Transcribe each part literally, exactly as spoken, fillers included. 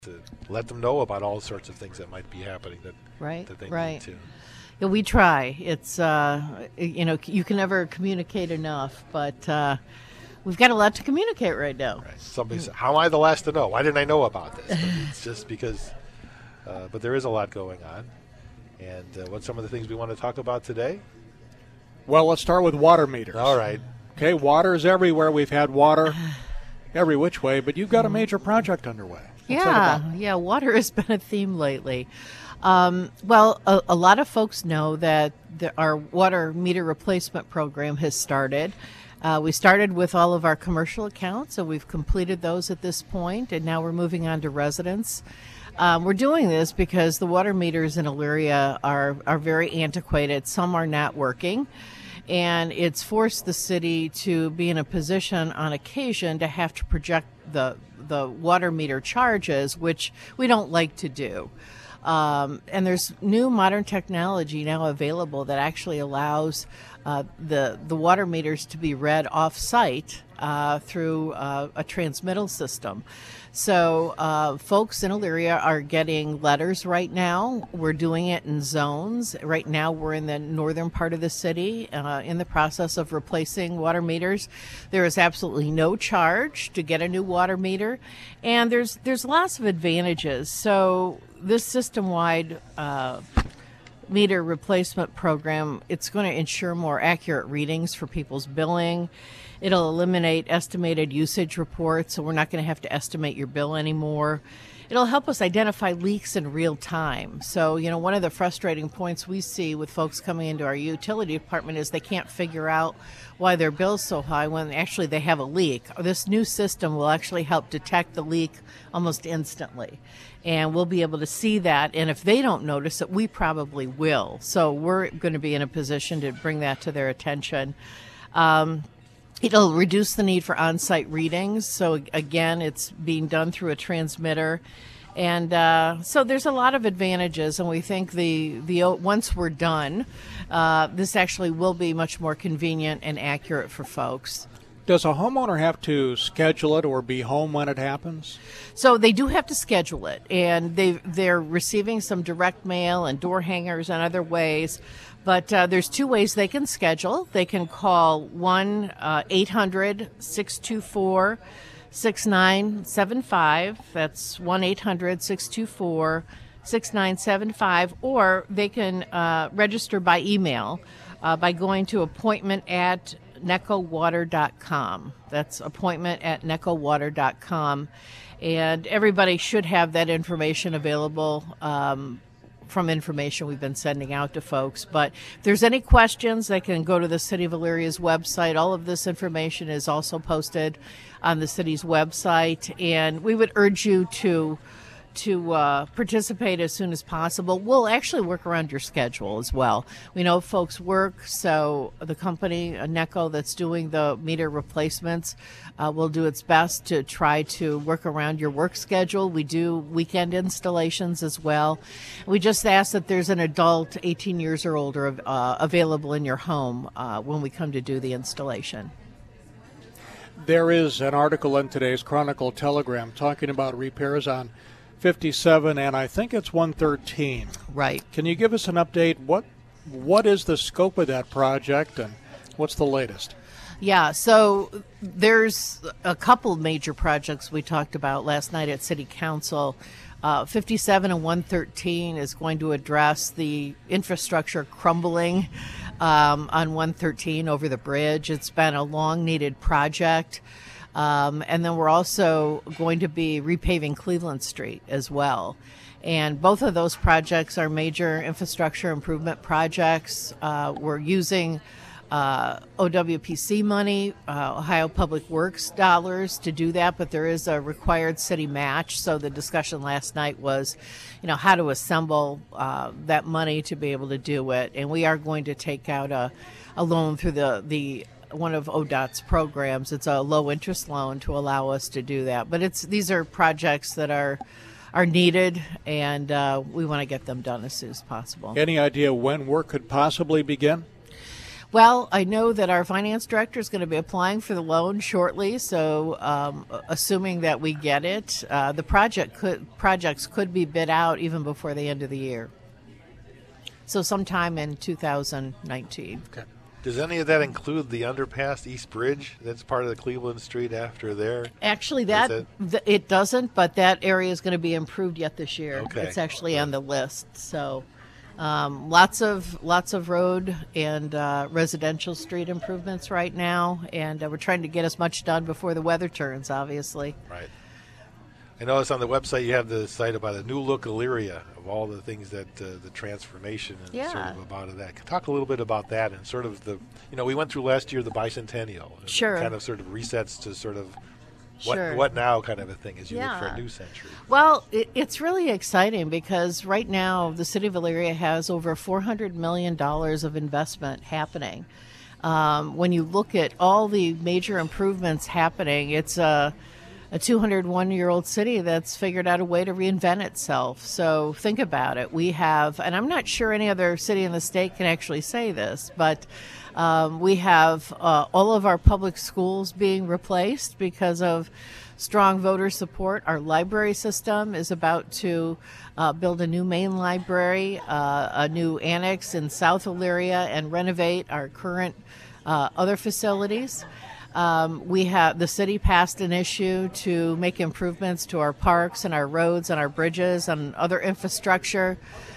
to let them know about all sorts of things that might be happening that Right, that they right. need to. Yeah, we try. It's, uh, you know, you can never communicate enough, but uh, we've got a lot to communicate right now. Right. Somebody said, "How am I the last to know? Why didn't I know about this?" But it's just because. Uh, but there is a lot going on, and uh, what's some of the things we want to talk about today? Well, let's start with water meters. All right. Okay, water is everywhere. We've had water every which way, but you've got a major project underway. What's that Yeah, about? yeah, water has been a theme lately. Um, well, a, a lot of folks know that the, our water meter replacement program has started. Uh, we started with all of our commercial accounts, so we've completed those at this point, and now we're moving on to residents. Um, we're doing this because the water meters in Elyria are, are very antiquated. Some are not working, and it's forced the city to be in a position on occasion to have to project the the water meter charges, which we don't like to do. Um, and there's new modern technology now available that actually allows uh, the the water meters to be read off-site uh, through uh, a transmittal system. So uh, folks in Elyria are getting letters right now. We're doing it in zones. Right now we're in the northern part of the city uh, in the process of replacing water meters. There is absolutely no charge to get a new water meter, and there's there's lots of advantages. So this system-wide uh, meter replacement program, it's going to ensure more accurate readings for people's billing. It'll eliminate estimated usage reports, so we're not going to have to estimate your bill anymore. It'll help us identify leaks in real time. So, you know, one of the frustrating points we see with folks coming into our utility department is they can't figure out why their bill's so high when actually they have a leak. This new system will actually help detect the leak almost instantly. And we'll be able to see that. And if they don't notice it, we probably will. So we're going to be in a position to bring that to their attention. Um, It'll reduce the need for on-site readings. So again, it's being done through a transmitter. And uh, so there's a lot of advantages, and we think the, the once we're done, uh, this actually will be much more convenient and accurate for folks. Does a homeowner have to schedule it or be home when it happens? So they do have to schedule it, and they they're receiving some direct mail and door hangers and other ways. But uh, there's two ways they can schedule. They can call one eight hundred six two four six nine seven five. That's one eight hundred six two four six nine seven five. Or they can uh, register by email uh, by going to appointment at necco water dot com. That's appointment at necco water dot com. And everybody should have that information available um, from information we've been sending out to folks. But if there's any questions, they can go to the City of Elyria's website. All of this information is also posted on the city's website. And we would urge you to to uh, participate as soon as possible. We'll actually work around your schedule as well. We know folks work, so the company, uh, Necco, that's doing the meter replacements, uh, will do its best to try to work around your work schedule. We do weekend installations as well. We just ask that there's an adult eighteen years or older uh, available in your home uh, when we come to do the installation. There is an article in today's Chronicle Telegram talking about repairs on fifty-seven and I think it's one thirteen. Right. Can you give us an update? What what is the scope of that project and what's the latest? Yeah, so there's a couple major projects we talked about last night at City Council. Uh, fifty-seven and one thirteen is going to address the infrastructure crumbling um, on one thirteen over the bridge. It's been a long-needed project. Um, and then we're also going to be repaving Cleveland Street as well. And both of those projects are major infrastructure improvement projects. Uh, we're using uh, O W P C money, uh, Ohio Public Works dollars to do that, but there is a required city match. So the discussion last night was, you know, how to assemble uh, that money to be able to do it. And we are going to take out a, a loan through the, the one of O D O T's programs. It's a low interest loan to allow us to do that. But it's these are projects that are are needed, and uh, we want to get them done as soon as possible. Any idea when work could possibly begin? Well, I know that our finance director is going to be applying for the loan shortly, so um, assuming that we get it, uh, the project could projects could be bid out even before the end of the year. So sometime in two thousand nineteen. Okay. Does any of that include the underpass East Bridge? That's part of the Cleveland Street after there. Actually, that it? Th- it doesn't, but that area is going to be improved yet this year. Okay. It's actually on the list. So, um, lots of lots of road and uh, residential street improvements right now, and uh, we're trying to get as much done before the weather turns. Obviously. Right. I noticed on the website you have the site about a new look Elyria, of all the things that uh, the transformation and Yeah. sort of about that. Talk a little bit about that and sort of the, you know, we went through last year the bicentennial. and Sure. Kind of sort of resets to sort of what Sure. what now kind of a thing as you Yeah. look for a new century. Well, it, it's really exciting because right now the city of Elyria has over four hundred million dollars of investment happening. Um, when you look at all the major improvements happening, it's a a two hundred one year old city that's figured out a way to reinvent itself. So think about it. We have, and I'm not sure any other city in the state can actually say this, but um, we have uh, all of our public schools being replaced because of strong voter support. Our library system is about to uh, build a new main library, uh, a new annex in South Elyria, and renovate our current uh, other facilities. Um, we have the city passed an issue to make improvements to our parks and our roads and our bridges and other infrastructure.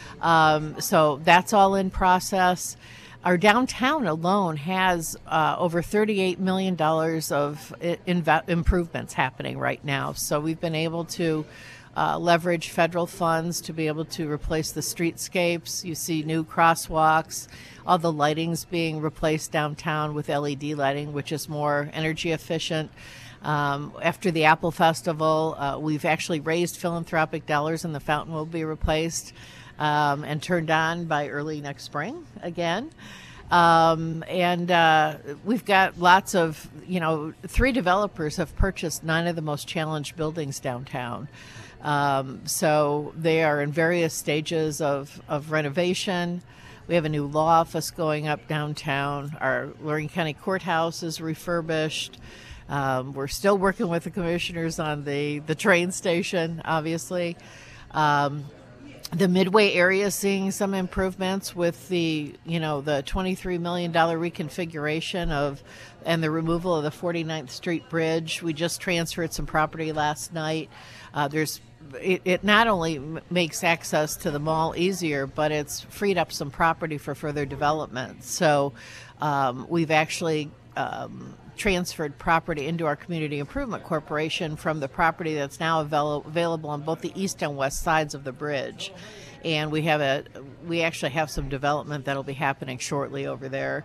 Um, so that's all in process. Our downtown alone has uh, over thirty-eight million dollars of inv- improvements happening right now. So we've been able to uh, leverage federal funds to be able to replace the streetscapes. You see new crosswalks. All the lighting's being replaced downtown with L E D lighting, which is more energy efficient. Um, after the Apple Festival, uh, we've actually raised philanthropic dollars, and the fountain will be replaced um, and turned on by early next spring again. Um, and uh, we've got lots of, you know, three developers have purchased nine of the most challenged buildings downtown. Um, so they are in various stages of, of renovation. We have a new law office going up downtown. Our Lorraine County Courthouse is refurbished. Um, we're still working with the commissioners on the, the train station, obviously. Um, the Midway area is seeing some improvements with the, you know, the twenty-three million dollars reconfiguration of and the removal of the forty-ninth Street Bridge. We just transferred some property last night. Uh, there's It, it not only m- makes access to the mall easier, but it's freed up some property for further development. So um, we've actually um, transferred property into our Community Improvement Corporation from the property that's now avail- available on both the east and west sides of the bridge. And we have a we actually have some development that'll be happening shortly over there.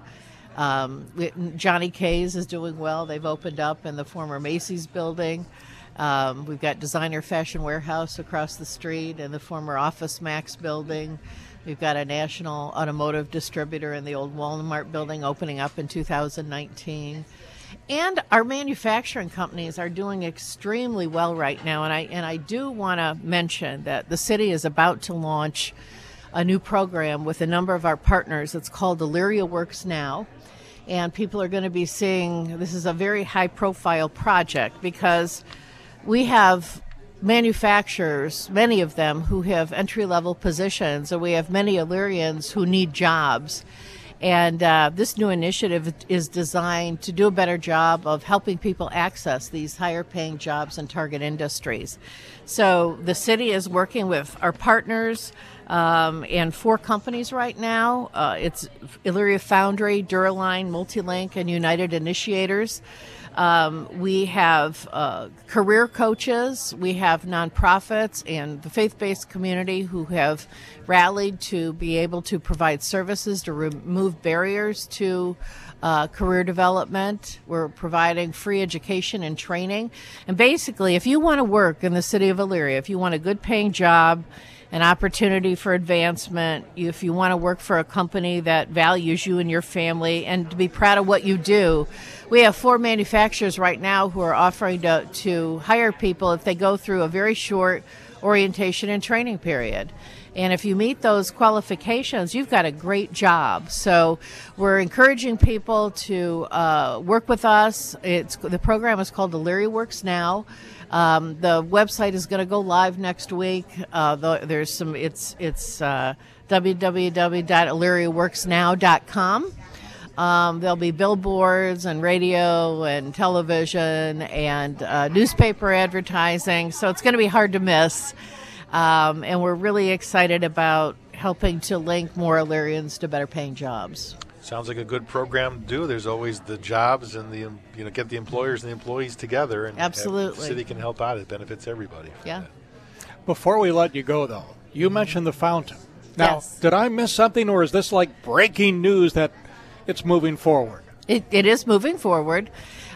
Um, we, Johnny K's is doing well. They've opened up in the former Macy's building. Um, we've got Designer Fashion Warehouse across the street in the former Office Max building. We've got a national automotive distributor in the old Walmart building opening up in two thousand nineteen. And our manufacturing companies are doing extremely well right now. And I and I do want to mention that the city is about to launch a new program with a number of our partners. It's called Elyria Works Now. And people are going to be seeing, this is a very high-profile project because we have manufacturers, many of them, who have entry-level positions, and we have many Illyrians who need jobs. And uh, this new initiative is designed to do a better job of helping people access these higher-paying jobs in target industries. So the city is working with our partners um, and four companies right now. Uh, it's Elyria Foundry, Duraline, Multilink, and United Initiators. Um, we have uh, career coaches, we have nonprofits and the faith-based community who have rallied to be able to provide services to remove barriers to uh, career development. We're providing free education and training. And basically, if you want to work in the city of Elyria, if you want a good paying job, an opportunity for advancement, if you want to work for a company that values you and your family and to be proud of what you do, we have four manufacturers right now who are offering to, to hire people if they go through a very short orientation and training period. And if you meet those qualifications, you've got a great job. So we're encouraging people to uh, work with us. It's the program is called Elyria Works Now. Um, the website is going to go live next week. Uh, the, there's some. It's it's uh, w w w dot elyria works now dot com. Um, there'll be billboards and radio and television and uh, newspaper advertising. So it's going to be hard to miss. Um, and we're really excited about helping to link more Illyrians to better paying jobs. Sounds like a good program to do. There's always the jobs and the, you know, get the employers and the employees together. And absolutely. The city can help out. It benefits everybody. Yeah. That. Before we let you go, though, you mentioned the fountain. Now, yes. Did I miss something, or is this like breaking news that it's moving forward? It, it is moving forward.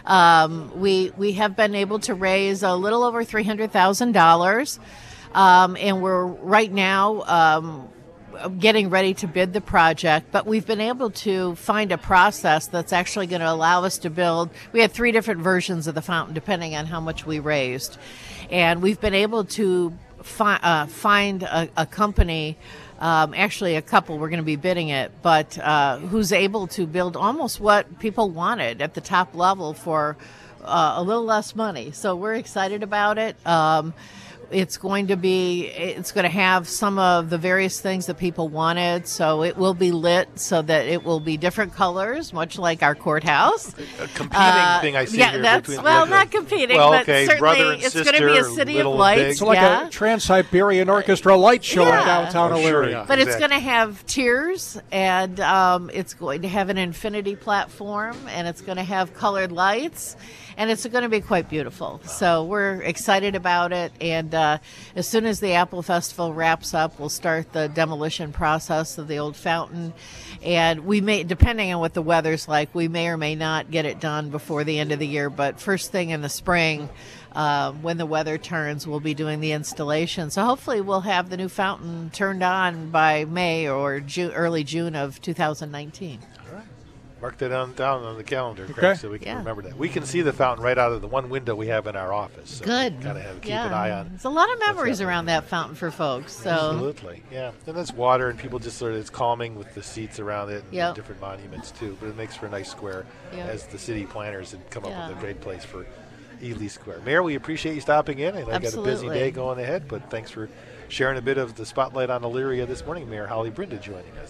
Um, we we have been able to raise a little over three hundred thousand dollars, um, and we're right now um, getting ready to bid the project. But we've been able to find a process that's actually going to allow us to build. We had three different versions of the fountain, depending on how much we raised, and we've been able to fi- uh, find a, a company. Um, actually, a couple, we're going to be bidding it, but uh, who's able to build almost what people wanted at the top level for uh, a little less money. So we're excited about it. Um, it's going to be, it's going to have some of the various things that people wanted. So it will be lit so that it will be different colors, much like our courthouse. A competing Uh, thing I see yeah, here that's between well, the- not competing, well, but okay, certainly brother and it's sister, going to be a city of little and lights. big. It's like yeah. a Trans-Siberian Orchestra light show Yeah. in downtown Oh, sure. Elyria. But it's Exactly. going to have tiers, and um, it's going to have an infinity platform, and it's going to have colored lights, and it's going to be quite beautiful. So we're excited about it, and uh, as soon as the Apple Festival wraps up, we'll start the demolition process of the old fountain, and we may, depending on what the weather's like, we may or may not get it done before the end of the year, but first thing in the spring, uh, when the weather turns, we'll be doing the installation. So hopefully we'll have the new fountain turned on by May or June, early June of two thousand nineteen. All right. Mark that on, down on the calendar, Craig, Okay. so we can Yeah. remember that. We can see the fountain right out of the one window we have in our office. So Good. Kind of have keep yeah. an eye on. There's a lot of memories happening. around that fountain for folks. So Absolutely, yeah. And it's water, and people just sort of, it's calming with the seats around it and Yep. the different monuments too. But it makes for a nice square, Yep. as the city planners had come up Yeah. with a great place for Ely Square. Mayor, we appreciate you stopping in. I know you got a busy Absolutely. day going ahead, but thanks for sharing a bit of the spotlight on Elyria this morning. Mayor Holly Brinda joining us.